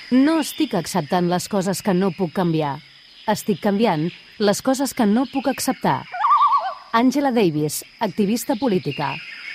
No estic acceptant les coses que no puc canviar. Estic canviant les coses que no puc acceptar. Angela Davis, activista política.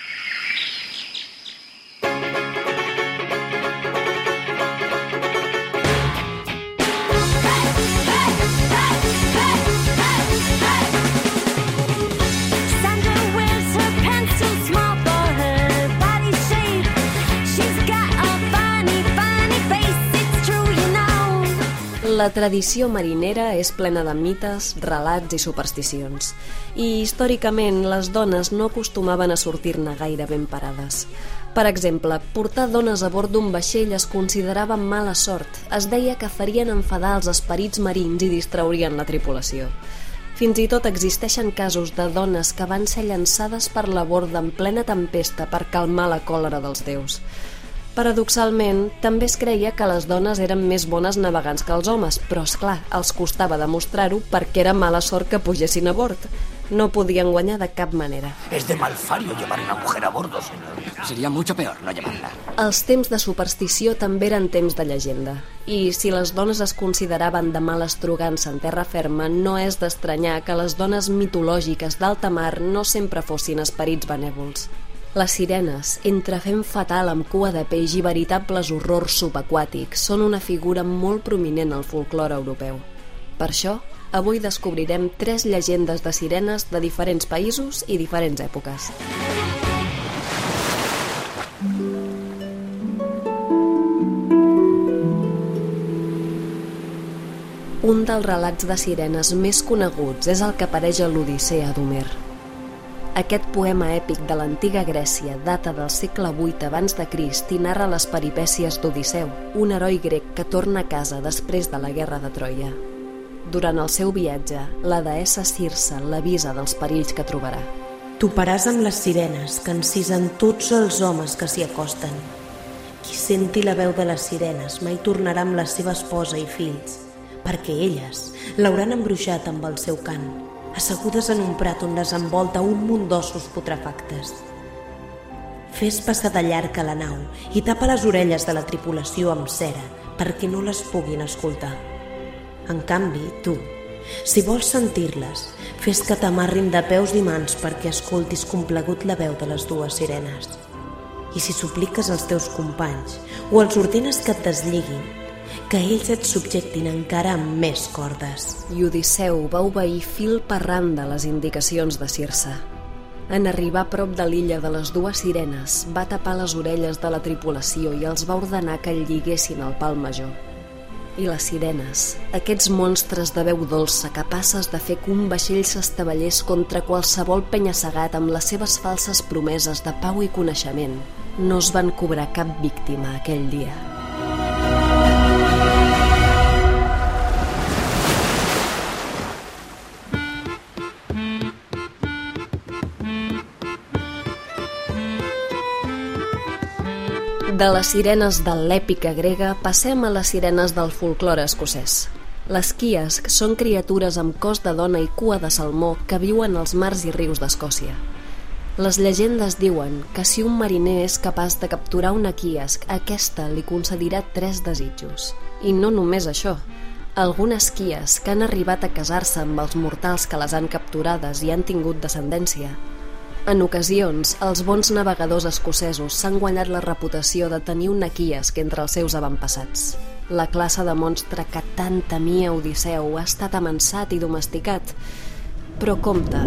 La tradició marinera és plena de mites, relats i supersticions. I històricament les dones no acostumaven a sortir-ne gaire ben parades. Per exemple, portar dones a bord d'un vaixell es considerava mala sort. Es deia que farien enfadar els esperits marins i distraurien la tripulació. Fins i tot existeixen casos de dones que van ser llançades per la borda en plena tempesta per calmar la còlera dels déus. Paradoxalment, també es creia que les dones eren més bones navegants que els homes, però, esclar, els costava demostrar-ho perquè era mala sort que pugessin a bord. No podien guanyar de cap manera. Es de malfario llevar una mujer a bordo, señor. Sería mucho peor no llevarla. Els temps de superstició també eren temps de llegenda. I si les dones es consideraven de mala estrugança en terra ferma, no és d'estranyar que les dones mitològiques d'alta mar no sempre fossin esperits benèvols. Les sirenes, entre fem fatal amb cua de peix i veritables horrors subaquàtics, són una figura molt prominent al folklore europeu. Per això, avui descobrirem 3 llegendes de sirenes de diferents països i diferents èpoques. Un dels relats de sirenes més coneguts és el que apareix a l'Odissea d'Homer. Aquest poema èpic de l'antiga Grècia data del segle VIII abans de Crist i narra les peripècies d'Odisseu, un heroi grec que torna a casa després de la guerra de Troia. Durant el seu viatge, la deessa Circe l'avisa dels perills que trobarà. Toparàs amb les sirenes que encisen tots els homes que s'hi acosten. Qui senti la veu de les sirenes mai tornarà amb la seva esposa i fills, perquè elles l'hauran embruixat amb el seu cant, assegudes en un prat on les envolta un munt d'ossos putrefactes. Fes passar de llarg a la nau i tapa les orelles de la tripulació amb cera perquè no les puguin escoltar. En canvi, tu, si vols sentir-les, fes que t'amarrin de peus i mans perquè escoltis complagut la veu de les 2 sirenes. I si supliques als teus companys o els ordenes que et desliguin, que ells et subjectin encara amb més cordes. I Odisseu va obeir fil per randa les indicacions de Circe. En arribar a prop de l'illa de les 2 sirenes, va tapar les orelles de la tripulació i els va ordenar que el lliguessin al pal major. I les sirenes, aquests monstres de veu dolça capaces de fer que un vaixell s'estavellés contra qualsevol penya-segat amb les seves falses promeses de pau i coneixement, no es van cobrar cap víctima aquell dia. De les sirenes de l'èpica grega passem a les sirenes del folklore escocès. Les quiasc són criatures amb cos de dona i cua de salmó que viuen als mars i rius d'Escòcia. Les llegendes diuen que si un mariner és capaç de capturar una quiasc, aquesta li concedirà 3 desitjos. I no només això. Algunes quiasc han arribat a casar-se amb els mortals que les han capturades i han tingut descendència. En ocasions, els bons navegadors escocesos s'han guanyat la reputació de tenir una quiasc entre els seus avantpassats. La classe de monstre que tant temia Odisseu ha estat amansat i domesticat. Però compte.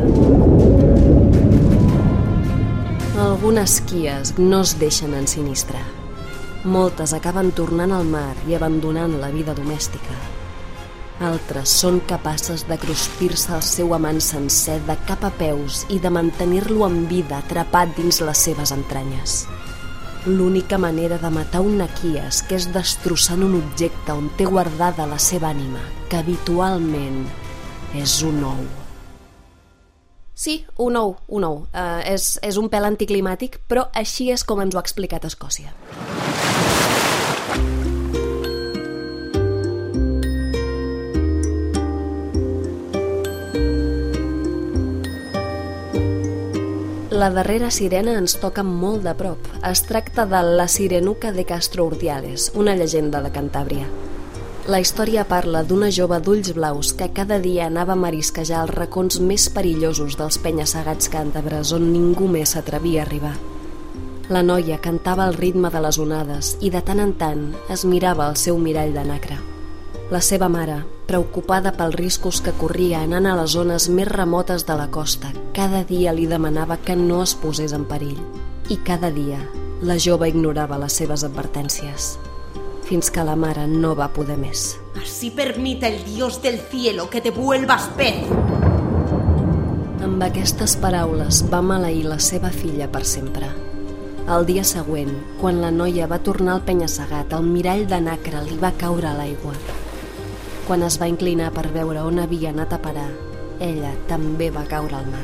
Algunes quiasc no es deixen ensinistrar. Moltes acaben tornant al mar i abandonant la vida domèstica. Altres són capaces de cruspir-se el seu amant sencer de cap a peus i de mantenir-lo en vida atrapat dins les seves entranyes. L'única manera de matar una quiasc és destrossant un objecte on té guardada la seva ànima, que habitualment és un ou. Sí, un ou. És un pèl anticlimàtic, però així és com ens ho ha explicat Escòcia. La darrera sirena ens toca molt de prop. Es tracta de la Sirenuca de Castro Urdiales, una llegenda de Cantàbria. La història parla d'una jove d'ulls blaus que cada dia anava a marisquejar els racons més perillosos dels penya-segats càntabres on ningú més s'atrevia a arribar. La noia cantava al ritme de les onades i de tant en tant es mirava al seu mirall de nacre. La seva mare, preocupada pels riscos que corria anant a les zones més remotes de la costa, cada dia li demanava que no es posés en perill. I cada dia la jove ignorava les seves advertències, fins que la mare no va poder més. Así permita el Dios del cielo que te vuelvas pez. Amb aquestes paraules va maleir la seva filla per sempre. El dia següent, quan la noia va tornar al penya-segat, el mirall de nacre li va caure a l'aigua. Quan es va inclinar per veure on havia anat a parar, ella també va caure al mar.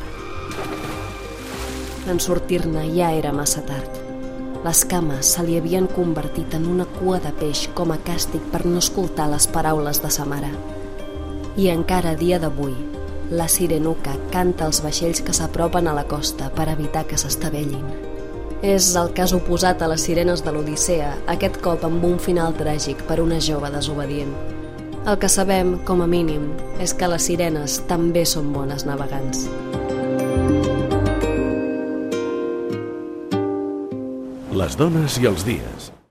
En sortir-ne ja era massa tard. Les cames se li havien convertit en una cua de peix com a càstig per no escoltar les paraules de sa mare. I encara a dia d'avui, la Sirenuca canta als vaixells que s'apropen a la costa per evitar que s'estavellin. És el cas oposat a les sirenes de l'Odissea, aquest cop amb un final tràgic per una jove desobedient. El que sabem, com a mínim, és que les sirenes també són bones navegants. Les dones i els dies.